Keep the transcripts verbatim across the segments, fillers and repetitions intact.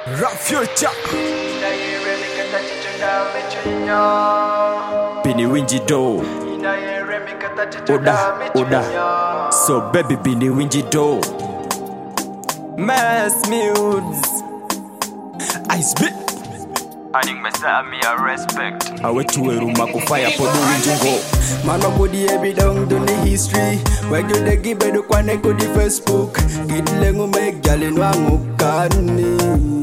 Rap future. Bini winji do. Oda, oda. So baby bini winji do. Mass Mudes. Ice bit. Adding myself me a respect. I went to a room to fire for the winji go. Mama body every down to the history. Where you the give the kwane ko the Facebook. Kid lengu make galin wangu kani.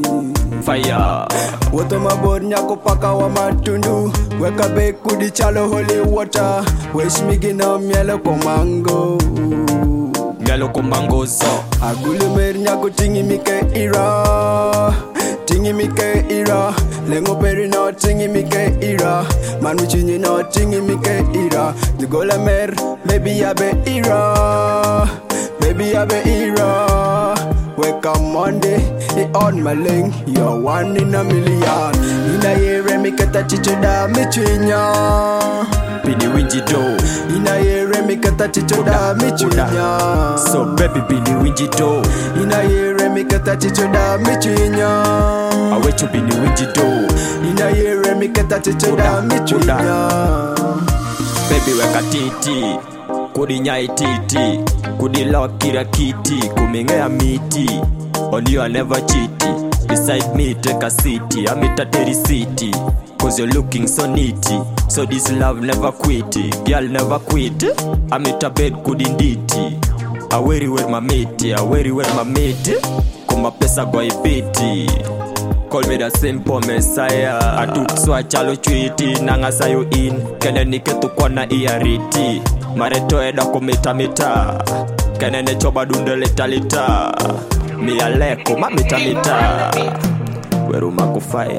Fire. Woto mabod nyako paka wa matundu. Weka beku di chalo holy water. Wish me gina mielo komango. Mielo komango so. Agulu mer nyako tingi mike ira. Tingi mike ira. Lengo peri no tingi mike ira. Manu chinyi no tingi mike ira. The gola mer, baby abe ira. Baby abe ira. Wake up Monday, it on my link. You're one in a million. In a year, me kata chicho da me chinya. Bini winji do. In a year, me kata chicho da me chinya. So baby bini winji do. In a year, me kata chicho da me chinya. I wait to bini winji do. In a year, me kata chicho da me chinya. Baby weka titi. Kudi nyai titi. Kudi lock kira kiti. Kumingea miti. On you I never cheaty. Beside me take a city. I'm at a terry city. Cause you're looking so neaty. So this love never quit. Girl never quit. I'm at a bed kudinditi. I weary with my mate. I weary with my mate. Kuma pesa kwa ibiti. Call me the simple messiah. I took swatch alo chwiti. Nanga sayo in. Kene nike tukwana iariti. Mareto eda kumita mita. Kene ne choba dunde lita lita. Mi aleko ma mita mita. Weru mako fire.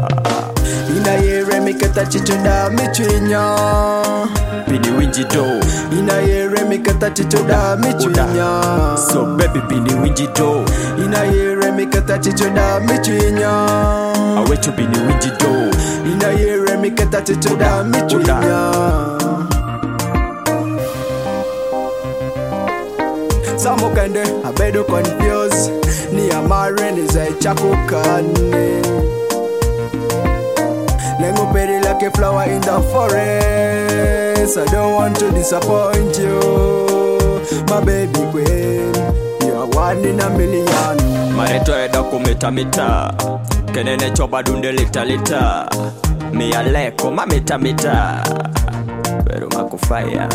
Ina yere mi kata chicho da mi chinya. Bini winji do. Ina yere mi kata chicho da mi chinya. So baby bini winji do. Ina yere mi kata chicho da mi chinya. I wait to bini winji do. Ina yere mi kata chicho da mi chinya. Samo kende abedo confused. Ni amare ni zai chako kane. Lengo peri like a flower in the forest. I don't want to disappoint you, my baby queen. You are one in a million. Mareto eda kumita mita. Kenene choba dunde lita lita. Mi aleko ma mita mita. Weru mako fire.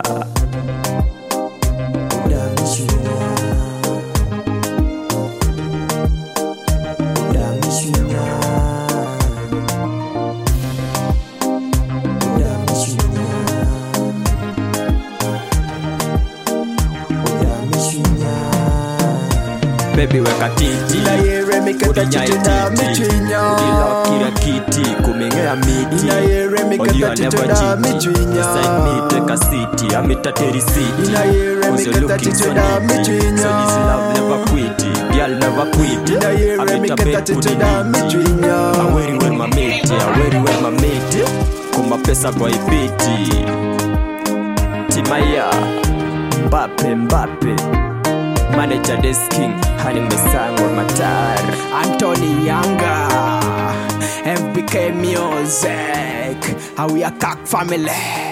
Baby weka titi. Ina yere mi kata chicho da mi chinya. Kudi lock kira kiti. Kumingea miti. Ina yere mi kata chicho da mi chinya. Beside me take a city. I'm at a terry city. Ina yere mi kata chicho da mi chinya. So this love never quit. Girl never quit. Ina yere mi kata chicho da mi chinya. I weary with my mate. I weary with my mate. Kuma pesa kwa ibiti. Timaya Mbappe Mbappe Manager this king Hani mesango matar Anthony Yanga F B K Music How we a cock family.